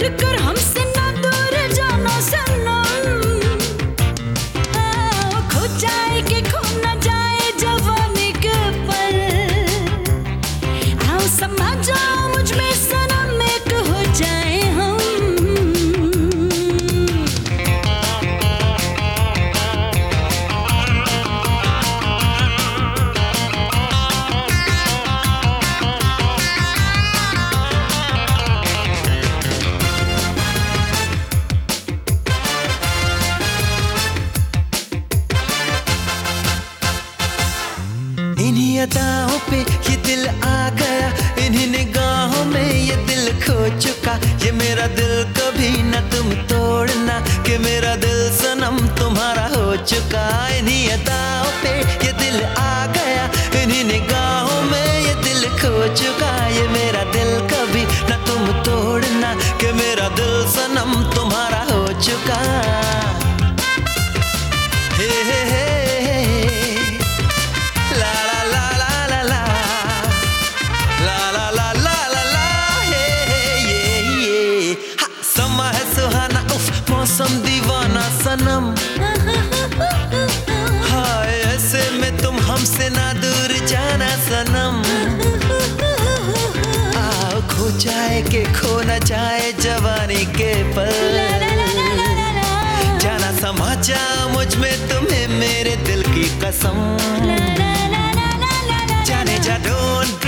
कर हमसे ना दूर जाना सनम। खो जाए कि खो ना जाए जवानी के पल। आओ समा जाओ मुझ में सनम, एक हो जाए हम। इन्हीं अदाओं पे ये दिल आ गया, इन्हीं निगाहों में ये दिल खो चुका। ये मेरा दिल कभी न तुम तोड़ना, कि मेरा दिल सनम तुम्हारा हो चुका। इन्हीं अदाओं पे ये दिल आ गया, इन्हीं निगाहों में ये दिल खो चुका। ये मेरा दिल कभी न तुम तोड़ना, कि मेरा दिल सनम तुम्हारा हो चुका। हे हे हे मौसम दीवाना सनम। हाय ऐसे में तुम हमसे ना दूर जाना सनम। आओ खो जाए कि खो न जाए जवानी के पल। जाना समा जा मुझ में तुम्हें मेरे दिल की कसम। जाने जा डोंट